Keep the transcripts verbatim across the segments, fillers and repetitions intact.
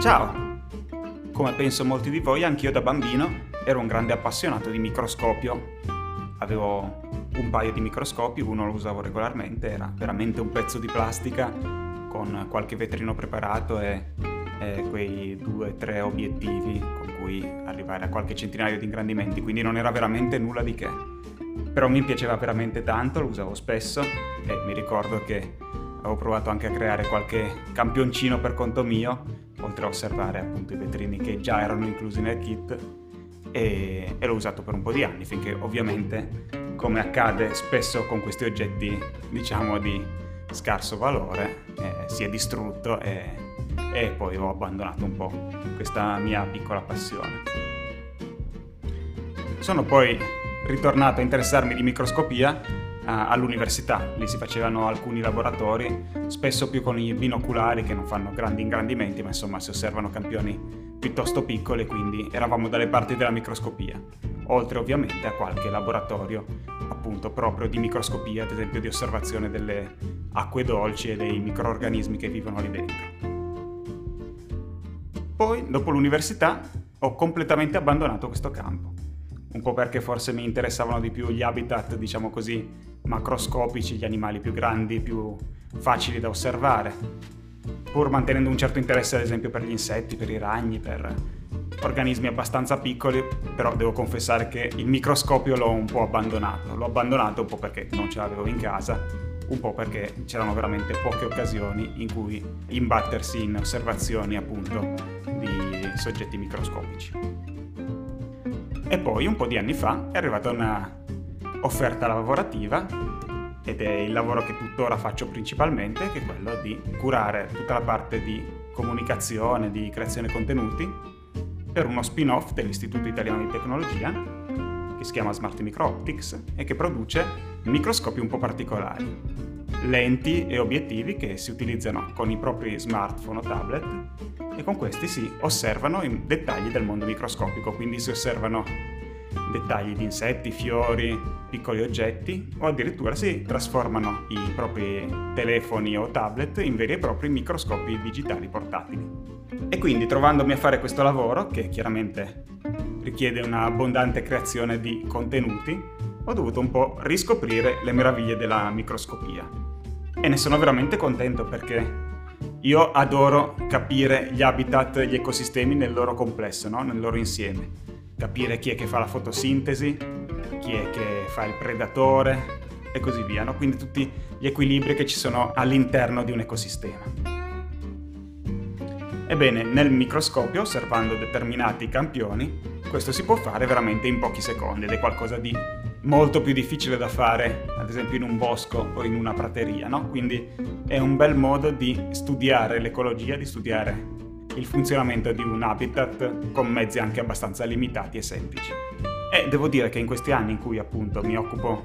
Ciao! Come penso molti di voi, anch'io da bambino ero un grande appassionato di microscopio. Avevo un paio di microscopi, uno lo usavo regolarmente, era veramente un pezzo di plastica con qualche vetrino preparato e, e quei due o tre obiettivi con cui arrivare a qualche centinaio di ingrandimenti, quindi non era veramente nulla di che. Però mi piaceva veramente tanto, lo usavo spesso e mi ricordo che avevo provato anche a creare qualche campioncino per conto mio, oltre a osservare appunto i vetrini che già erano inclusi nel kit, e, e l'ho usato per un po' di anni, finché ovviamente, come accade spesso con questi oggetti diciamo di scarso valore, eh, si è distrutto e, e poi ho abbandonato un po' questa mia piccola passione. Sono poi ritornato a interessarmi di microscopia all'università. Lì si facevano alcuni laboratori, spesso più con i binoculari che non fanno grandi ingrandimenti, ma insomma si osservano campioni piuttosto piccoli, quindi eravamo dalle parti della microscopia, oltre ovviamente a qualche laboratorio appunto proprio di microscopia, ad esempio di osservazione delle acque dolci e dei microrganismi che vivono lì dentro. Poi, dopo l'università, ho completamente abbandonato questo campo. Un po' perché forse mi interessavano di più gli habitat, diciamo così, macroscopici, gli animali più grandi, più facili da osservare, pur mantenendo un certo interesse ad esempio per gli insetti, per i ragni, per organismi abbastanza piccoli, però devo confessare che il microscopio l'ho un po' abbandonato. L'ho abbandonato un po' perché non ce l'avevo in casa, un po' perché c'erano veramente poche occasioni in cui imbattersi in osservazioni appunto di soggetti microscopici. E poi un po' di anni fa è arrivata una offerta lavorativa, ed è il lavoro che tuttora faccio principalmente, che è quello di curare tutta la parte di comunicazione, di creazione contenuti per uno spin-off dell'Istituto Italiano di Tecnologia che si chiama Smart Micro-Optics e che produce microscopi un po' particolari, lenti e obiettivi che si utilizzano con i propri smartphone o tablet, e con questi si osservano i dettagli del mondo microscopico, quindi si osservano dettagli di insetti, fiori, piccoli oggetti, o addirittura si trasformano i propri telefoni o tablet in veri e propri microscopi digitali portatili. E quindi, trovandomi a fare questo lavoro, che chiaramente richiede una abbondante creazione di contenuti, ho dovuto un po' riscoprire le meraviglie della microscopia. E ne sono veramente contento, perché io adoro capire gli habitat e gli ecosistemi nel loro complesso, no? Nel loro insieme. Capire chi è che fa la fotosintesi, chi è che fa il predatore e così via, no? Quindi tutti gli equilibri che ci sono all'interno di un ecosistema. Ebbene, nel microscopio, osservando determinati campioni, questo si può fare veramente in pochi secondi, ed è qualcosa di molto più difficile da fare, ad esempio in un bosco o in una prateria, no? Quindi è un bel modo di studiare l'ecologia, di studiare il funzionamento di un habitat con mezzi anche abbastanza limitati e semplici. E devo dire che in questi anni in cui appunto mi occupo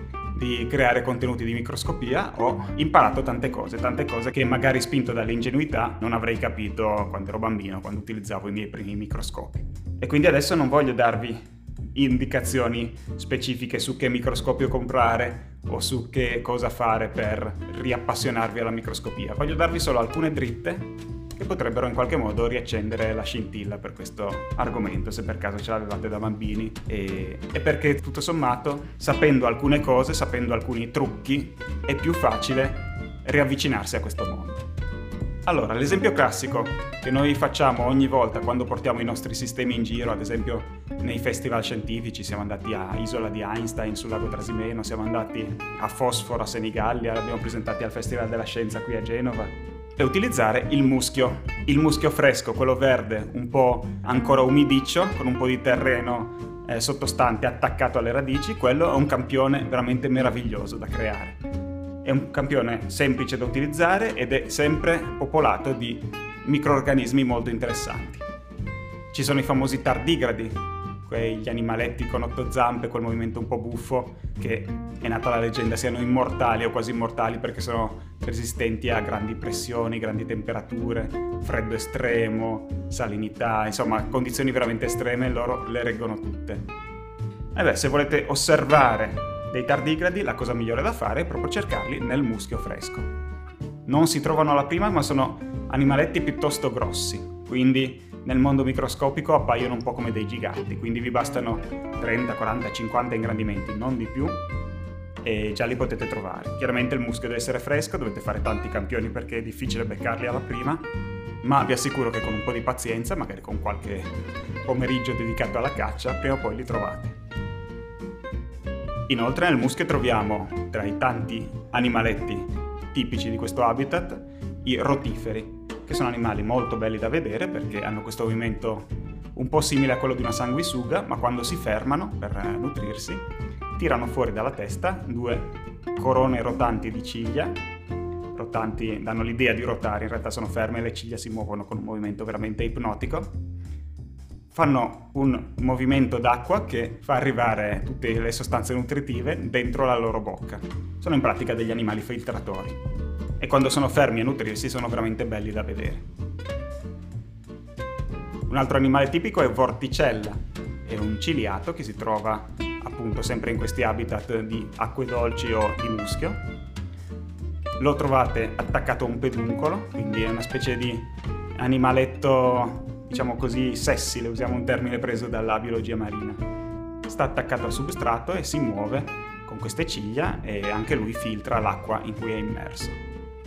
di creare contenuti di microscopia ho imparato tante cose, tante cose che magari, spinto dall'ingenuità, non avrei capito quando ero bambino, quando utilizzavo i miei primi microscopi. E quindi adesso non voglio darvi indicazioni specifiche su che microscopio comprare o su che cosa fare per riappassionarvi alla microscopia. Voglio darvi solo alcune dritte che potrebbero in qualche modo riaccendere la scintilla per questo argomento, se per caso ce l'avevate da bambini, e, e perché tutto sommato, sapendo alcune cose, sapendo alcuni trucchi, è più facile riavvicinarsi a questo mondo. Allora, l'esempio classico che noi facciamo ogni volta quando portiamo i nostri sistemi in giro, ad esempio nei festival scientifici, siamo andati a Isola di Einstein sul lago Trasimeno, siamo andati a Fosforo a Senigallia, l'abbiamo presentati al Festival della Scienza qui a Genova, è utilizzare il muschio, il muschio fresco, quello verde, un po' ancora umidiccio, con un po' di terreno eh, sottostante attaccato alle radici. Quello è un campione veramente meraviglioso da creare. È un campione semplice da utilizzare ed è sempre popolato di microrganismi molto interessanti. Ci sono i famosi tardigradi, quegli animaletti con otto zampe, col movimento un po' buffo, che è nata la leggenda siano immortali o quasi immortali perché sono resistenti a grandi pressioni, grandi temperature, freddo estremo, salinità, insomma condizioni veramente estreme, loro le reggono tutte. E beh, se volete osservare dei tardigradi, la cosa migliore da fare è proprio cercarli nel muschio fresco. Non si trovano alla prima, ma sono animaletti piuttosto grossi. quindi nel mondo microscopico appaiono un po' come dei giganti, quindi vi bastano trenta, quaranta, cinquanta ingrandimenti, non di più, e già li potete trovare. Chiaramente il muschio deve essere fresco, dovete fare tanti campioni perché è difficile beccarli alla prima, ma vi assicuro che con un po' di pazienza, magari con qualche pomeriggio dedicato alla caccia, prima o poi li trovate. Inoltre nel muschio troviamo, tra i tanti animaletti tipici di questo habitat, i rotiferi, che sono animali molto belli da vedere perché hanno questo movimento un po' simile a quello di una sanguisuga, ma quando si fermano per nutrirsi tirano fuori dalla testa due corone rotanti di ciglia. Rotanti danno l'idea di ruotare, in realtà sono ferme e le ciglia si muovono con un movimento veramente ipnotico. Fanno un movimento d'acqua che fa arrivare tutte le sostanze nutritive dentro la loro bocca. Sono in pratica degli animali filtratori e quando sono fermi a nutrirsi sono veramente belli da vedere. Un altro animale tipico è vorticella, è un ciliato che si trova appunto sempre in questi habitat di acque dolci o di muschio. Lo trovate attaccato a un peduncolo, quindi è una specie di animaletto, diciamo così, sessile, usiamo un termine preso dalla biologia marina. Sta attaccato al substrato e si muove con queste ciglia e anche lui filtra l'acqua in cui è immerso.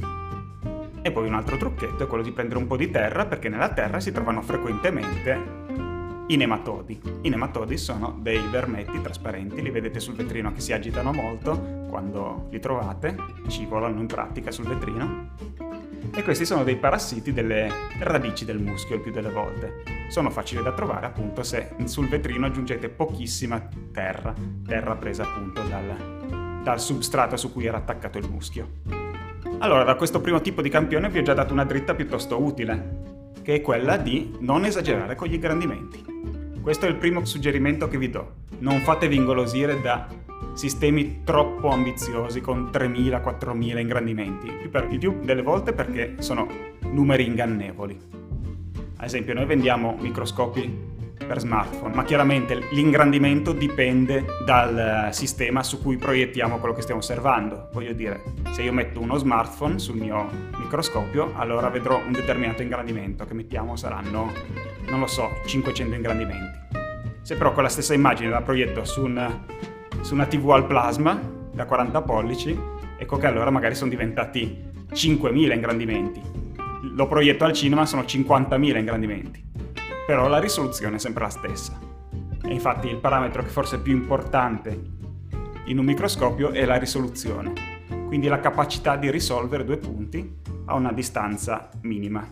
E poi un altro trucchetto è quello di prendere un po' di terra, perché nella terra si trovano frequentemente i nematodi. I nematodi sono dei vermetti trasparenti, li vedete sul vetrino che si agitano molto quando li trovate, scivolano in pratica sul vetrino. E questi sono dei parassiti delle radici del muschio il più delle volte. Sono facili da trovare appunto se sul vetrino aggiungete pochissima terra, terra presa appunto dal, dal substrato su cui era attaccato il muschio. Allora, da questo primo tipo di campione vi ho già dato una dritta piuttosto utile, che è quella di non esagerare con gli ingrandimenti. Questo è il primo suggerimento che vi do. Non fatevi ingolosire da sistemi troppo ambiziosi con tremila quattromila ingrandimenti, il più delle volte perché sono numeri ingannevoli. Ad esempio, noi vendiamo microscopi per smartphone, ma chiaramente l'ingrandimento dipende dal sistema su cui proiettiamo quello che stiamo osservando. Voglio dire, se io metto uno smartphone sul mio microscopio, allora vedrò un determinato ingrandimento, che mettiamo saranno, non lo so, cinquecento ingrandimenti. Se però con la stessa immagine la proietto su, un, su una tivù al plasma da quaranta pollici, ecco che allora magari sono diventati cinquemila ingrandimenti. Lo proietto al cinema, sono cinquantamila ingrandimenti. Però la risoluzione è sempre la stessa. E infatti il parametro che forse è più importante in un microscopio è la risoluzione, quindi la capacità di risolvere due punti a una distanza minima.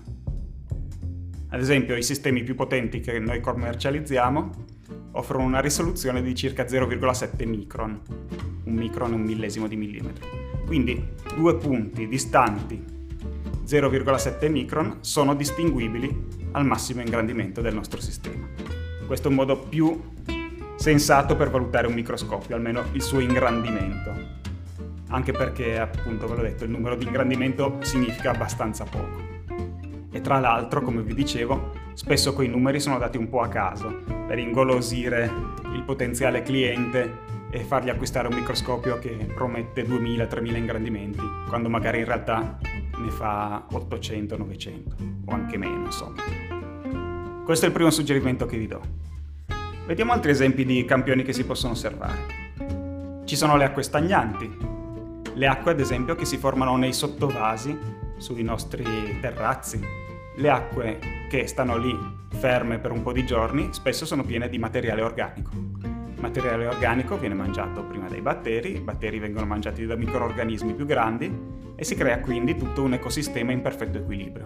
Ad esempio, i sistemi più potenti che noi commercializziamo offrono una risoluzione di circa zero virgola sette micron. Un micron è un millesimo di millimetro. Quindi due punti distanti zero virgola sette micron sono distinguibili al massimo ingrandimento del nostro sistema. Questo è un modo più sensato per valutare un microscopio, almeno il suo ingrandimento. Anche perché, appunto, ve l'ho detto, il numero di ingrandimento significa abbastanza poco. E tra l'altro, come vi dicevo, spesso quei numeri sono dati un po' a caso, per ingolosire il potenziale cliente e fargli acquistare un microscopio che promette duemila tremila ingrandimenti, quando magari in realtà ne fa ottocento novecento o anche meno, insomma. Questo è il primo suggerimento che vi do. Vediamo altri esempi di campioni che si possono osservare. Ci sono le acque stagnanti, le acque ad esempio che si formano nei sottovasi sui nostri terrazzi. Le acque che stanno lì ferme per un po' di giorni spesso sono piene di materiale organico. Il materiale organico viene mangiato prima dai batteri, i batteri vengono mangiati da microrganismi più grandi e si crea quindi tutto un ecosistema in perfetto equilibrio.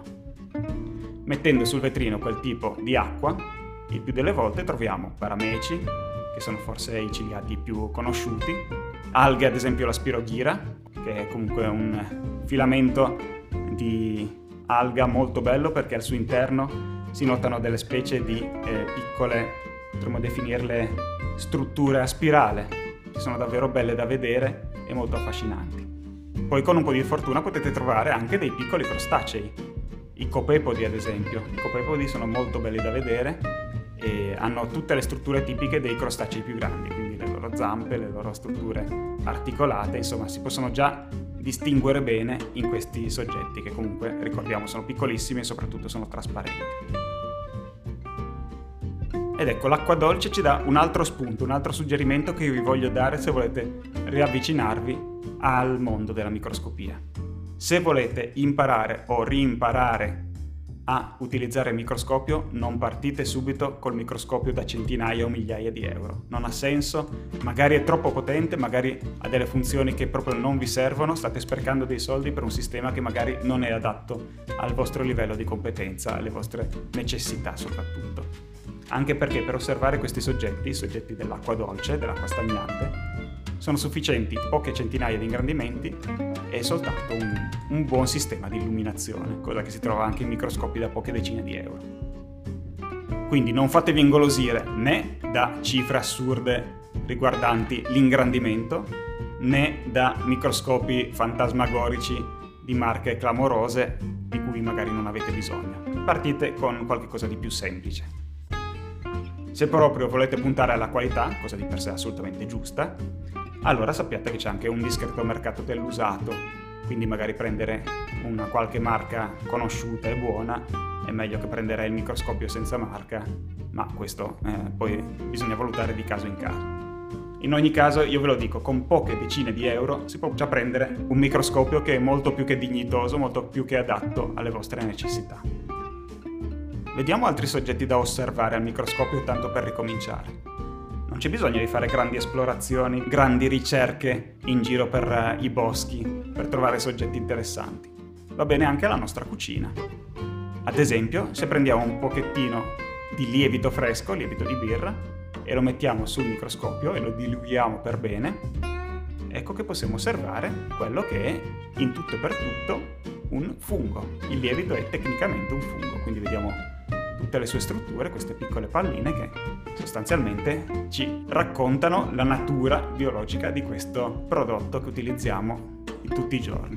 Mettendo sul vetrino quel tipo di acqua, il più delle volte troviamo parameci, che sono forse i ciliati più conosciuti, alghe, ad esempio la spirogyra, che è comunque un filamento di alga molto bello perché al suo interno si notano delle specie di eh, piccole, potremmo definirle strutture a spirale, che sono davvero belle da vedere e molto affascinanti. Poi con un po' di fortuna potete trovare anche dei piccoli crostacei, i copepodi ad esempio. I copepodi sono molto belli da vedere e hanno tutte le strutture tipiche dei crostacei più grandi, quindi le loro zampe, le loro strutture articolate, insomma si possono già distinguere bene in questi soggetti che comunque, ricordiamo, sono piccolissimi e soprattutto sono trasparenti. Ed ecco, l'acqua dolce ci dà un altro spunto, un altro suggerimento che io vi voglio dare se volete riavvicinarvi al mondo della microscopia. Se volete imparare o rimparare a utilizzare il microscopio, non partite subito col microscopio da centinaia o migliaia di euro. Non ha senso, magari è troppo potente, magari ha delle funzioni che proprio non vi servono, state sprecando dei soldi per un sistema che magari non è adatto al vostro livello di competenza, alle vostre necessità soprattutto. Anche perché per osservare questi soggetti, i soggetti dell'acqua dolce, dell'acqua stagnante, sono sufficienti poche centinaia di ingrandimenti e soltanto un, un buon sistema di illuminazione, cosa che si trova anche in microscopi da poche decine di euro. Quindi non fatevi ingolosire né da cifre assurde riguardanti l'ingrandimento, né da microscopi fantasmagorici di marche clamorose di cui magari non avete bisogno. Partite con qualcosa di più semplice. Se proprio volete puntare alla qualità, cosa di per sé assolutamente giusta, allora sappiate che c'è anche un discreto mercato dell'usato, quindi magari prendere una qualche marca conosciuta e buona è meglio che prendere il microscopio senza marca, ma questo eh, poi bisogna valutare di caso in caso. In ogni caso, io ve lo dico, con poche decine di euro si può già prendere un microscopio che è molto più che dignitoso, molto più che adatto alle vostre necessità. Vediamo altri soggetti da osservare al microscopio tanto per ricominciare. Non c'è bisogno di fare grandi esplorazioni, grandi ricerche in giro per uh, i boschi per trovare soggetti interessanti. Va bene anche la nostra cucina. Ad esempio, se prendiamo un pochettino di lievito fresco, lievito di birra, e lo mettiamo sul microscopio e lo diluiamo per bene, ecco che possiamo osservare quello che è in tutto e per tutto un fungo. Il lievito è tecnicamente un fungo, quindi vediamo tutte le sue strutture, queste piccole palline che sostanzialmente ci raccontano la natura biologica di questo prodotto che utilizziamo tutti i giorni.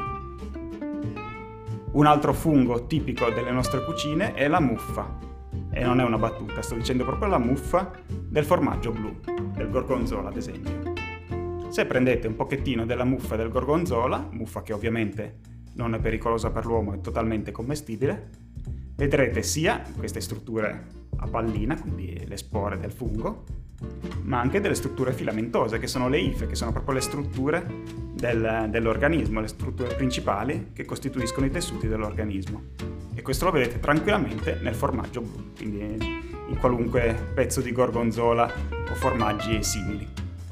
Un altro fungo tipico delle nostre cucine è la muffa, e non è una battuta, sto dicendo proprio la muffa del formaggio blu, del gorgonzola ad esempio. Se prendete un pochettino della muffa del gorgonzola, muffa che ovviamente non è pericolosa per l'uomo, è totalmente commestibile, vedrete sia queste strutture a pallina, quindi le spore del fungo, ma anche delle strutture filamentose, che sono le ife, che sono proprio le strutture del, dell'organismo, le strutture principali che costituiscono i tessuti dell'organismo. E questo lo vedete tranquillamente nel formaggio blu, quindi in qualunque pezzo di gorgonzola o formaggi simili.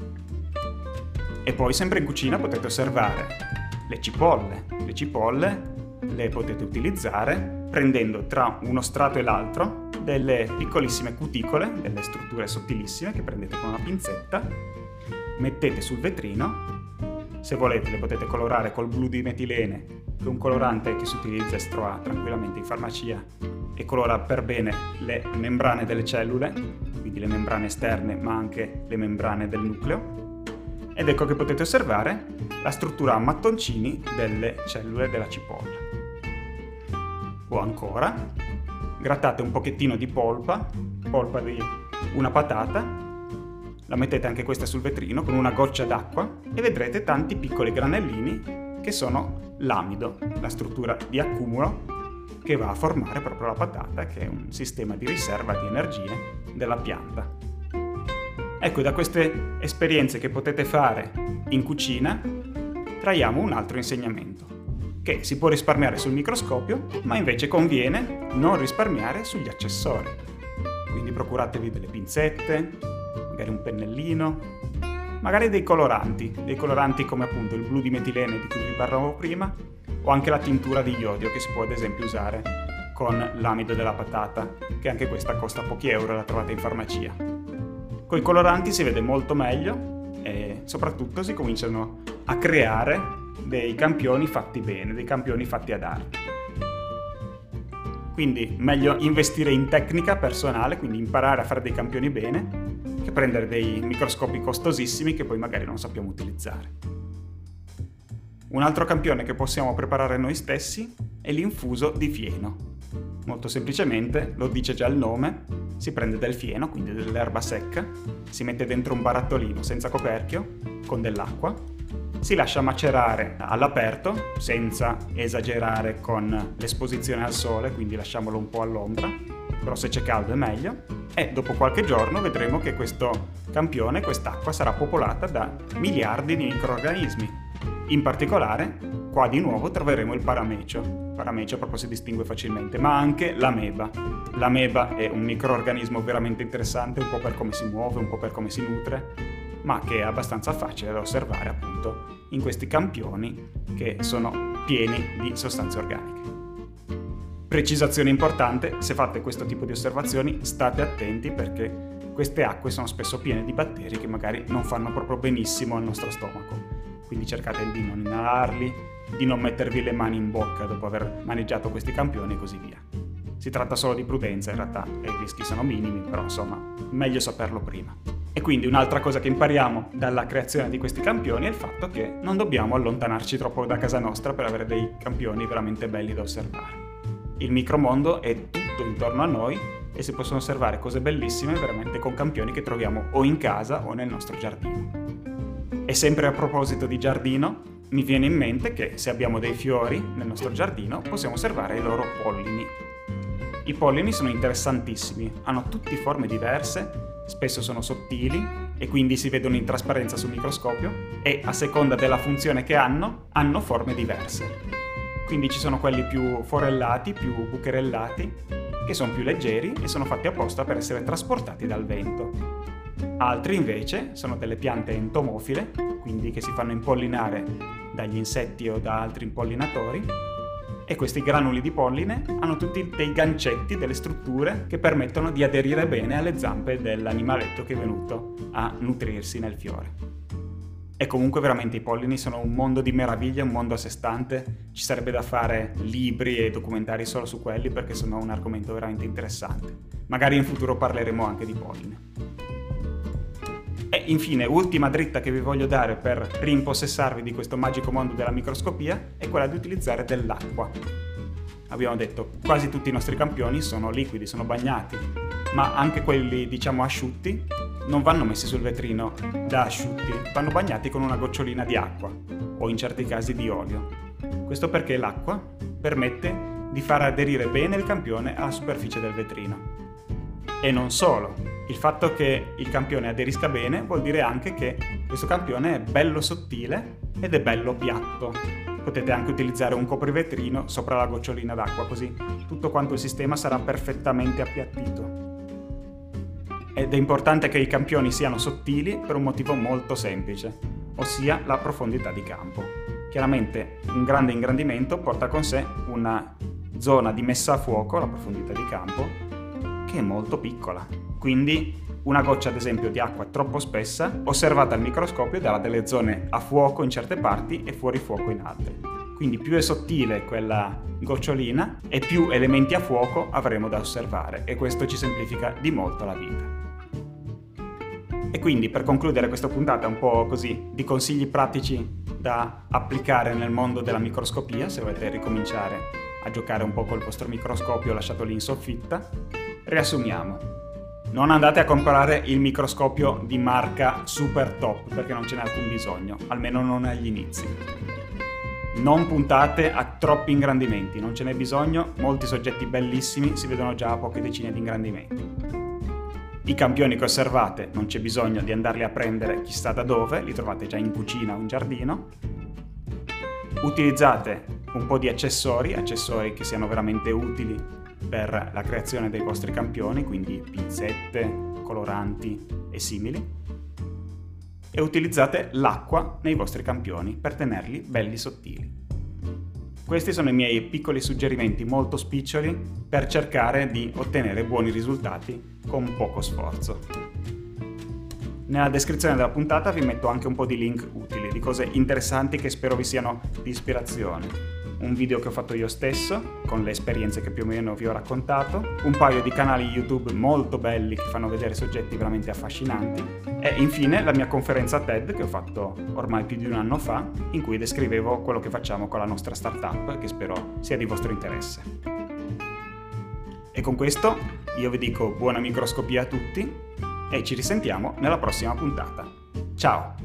E poi sempre in cucina potete osservare le cipolle. Le cipolle le potete utilizzare prendendo tra uno strato e l'altro delle piccolissime cuticole, delle strutture sottilissime che prendete con una pinzetta, mettete sul vetrino. Se volete le potete colorare col blu di metilene, che è un colorante che si utilizza e si trova tranquillamente in farmacia e colora per bene le membrane delle cellule, quindi le membrane esterne ma anche le membrane del nucleo. Ed ecco che potete osservare la struttura a mattoncini delle cellule della cipolla. O ancora, grattate un pochettino di polpa, polpa di una patata, la mettete anche questa sul vetrino con una goccia d'acqua e vedrete tanti piccoli granellini che sono l'amido, la struttura di accumulo che va a formare proprio la patata, che è un sistema di riserva di energie della pianta. Ecco, da queste esperienze che potete fare in cucina traiamo un altro insegnamento, che si può risparmiare sul microscopio, ma invece conviene non risparmiare sugli accessori. Quindi procuratevi delle pinzette, magari un pennellino, magari dei coloranti, dei coloranti come appunto il blu di metilene di cui vi parlavo prima, o anche la tintura di iodio che si può ad esempio usare con l'amido della patata, che anche questa costa pochi euro, la trovate in farmacia. Con i coloranti si vede molto meglio e soprattutto si cominciano a creare dei campioni fatti bene, dei campioni fatti ad arte. Quindi meglio investire in tecnica personale, quindi imparare a fare dei campioni bene, che prendere dei microscopi costosissimi che poi magari non sappiamo utilizzare. Un altro campione che possiamo preparare noi stessi è l'infuso di fieno. Molto semplicemente, lo dice già il nome, si prende del fieno, quindi dell'erba secca, si mette dentro un barattolino senza coperchio, con dell'acqua, si lascia macerare all'aperto, senza esagerare con l'esposizione al sole, quindi lasciamolo un po' all'ombra, però se c'è caldo è meglio, e dopo qualche giorno vedremo che questo campione, quest'acqua, sarà popolata da miliardi di microrganismi. In particolare, qua di nuovo troveremo il paramecio. Il paramecio proprio si distingue facilmente, ma anche l'ameba. L'ameba è un microrganismo veramente interessante, un po' per come si muove, un po' per come si nutre, ma che è abbastanza facile da osservare appunto in questi campioni che sono pieni di sostanze organiche. Precisazione importante: se fate questo tipo di osservazioni state attenti, perché queste acque sono spesso piene di batteri che magari non fanno proprio benissimo al nostro stomaco. Quindi cercate di non inalarli, di non mettervi le mani in bocca dopo aver maneggiato questi campioni e così via. Si tratta solo di prudenza, in realtà i rischi sono minimi, però insomma, meglio saperlo prima. E quindi un'altra cosa che impariamo dalla creazione di questi campioni è il fatto che non dobbiamo allontanarci troppo da casa nostra per avere dei campioni veramente belli da osservare. Il micromondo è tutto intorno a noi e si possono osservare cose bellissime veramente con campioni che troviamo o in casa o nel nostro giardino. E sempre a proposito di giardino, mi viene in mente che se abbiamo dei fiori nel nostro giardino possiamo osservare i loro pollini. I pollini sono interessantissimi, hanno tutte forme diverse, spesso sono sottili e quindi si vedono in trasparenza sul microscopio e a seconda della funzione che hanno, hanno forme diverse. Quindi ci sono quelli più forellati, più bucherellati, che sono più leggeri e sono fatti apposta per essere trasportati dal vento. Altri invece sono delle piante entomofile, quindi che si fanno impollinare dagli insetti o da altri impollinatori, e questi granuli di polline hanno tutti dei gancetti, delle strutture che permettono di aderire bene alle zampe dell'animaletto che è venuto a nutrirsi nel fiore. E comunque veramente i pollini sono un mondo di meraviglia, un mondo a sé stante. Ci sarebbe da fare libri e documentari solo su quelli, perché sono un argomento veramente interessante. Magari in futuro parleremo anche di polline. E infine, ultima dritta che vi voglio dare per rimpossessarvi di questo magico mondo della microscopia è quella di utilizzare dell'acqua. Abbiamo detto, quasi tutti i nostri campioni sono liquidi, sono bagnati, ma anche quelli diciamo asciutti non vanno messi sul vetrino da asciutti, vanno bagnati con una gocciolina di acqua o in certi casi di olio. Questo perché l'acqua permette di far aderire bene il campione alla superficie del vetrino. E non solo, il fatto che il campione aderisca bene vuol dire anche che questo campione è bello sottile ed è bello piatto. Potete anche utilizzare un coprivetrino sopra la gocciolina d'acqua, così tutto quanto il sistema sarà perfettamente appiattito. Ed è importante che i campioni siano sottili per un motivo molto semplice, ossia la profondità di campo. Chiaramente un grande ingrandimento porta con sé una zona di messa a fuoco, la profondità di campo, che è molto piccola. Quindi una goccia ad esempio di acqua troppo spessa, osservata al microscopio, darà delle zone a fuoco in certe parti e fuori fuoco in altre. Quindi più è sottile quella gocciolina e più elementi a fuoco avremo da osservare, e questo ci semplifica di molto la vita. E quindi, per concludere questa puntata un po' così di consigli pratici da applicare nel mondo della microscopia, se volete ricominciare a giocare un po' col vostro microscopio lasciato lì in soffitta, riassumiamo. Non andate a comprare il microscopio di marca super top, perché non ce n'è alcun bisogno, almeno non agli inizi. Non puntate a troppi ingrandimenti, non ce n'è bisogno, molti soggetti bellissimi si vedono già a poche decine di ingrandimenti. I campioni che osservate non c'è bisogno di andarli a prendere chissà da dove, li trovate già in cucina o in giardino. Utilizzate un po' di accessori, accessori che siano veramente utili per la creazione dei vostri campioni, quindi pinzette, coloranti e simili. E utilizzate l'acqua nei vostri campioni per tenerli belli sottili. Questi sono i miei piccoli suggerimenti molto spiccioli per cercare di ottenere buoni risultati con poco sforzo. Nella descrizione della puntata vi metto anche un po' di link utili, di cose interessanti che spero vi siano di ispirazione. Un video che ho fatto io stesso, con le esperienze che più o meno vi ho raccontato, un paio di canali YouTube molto belli che fanno vedere soggetti veramente affascinanti, e infine la mia conferenza TED che ho fatto ormai più di un anno fa, in cui descrivevo quello che facciamo con la nostra startup, che spero sia di vostro interesse. E con questo io vi dico buona microscopia a tutti e ci risentiamo nella prossima puntata. Ciao!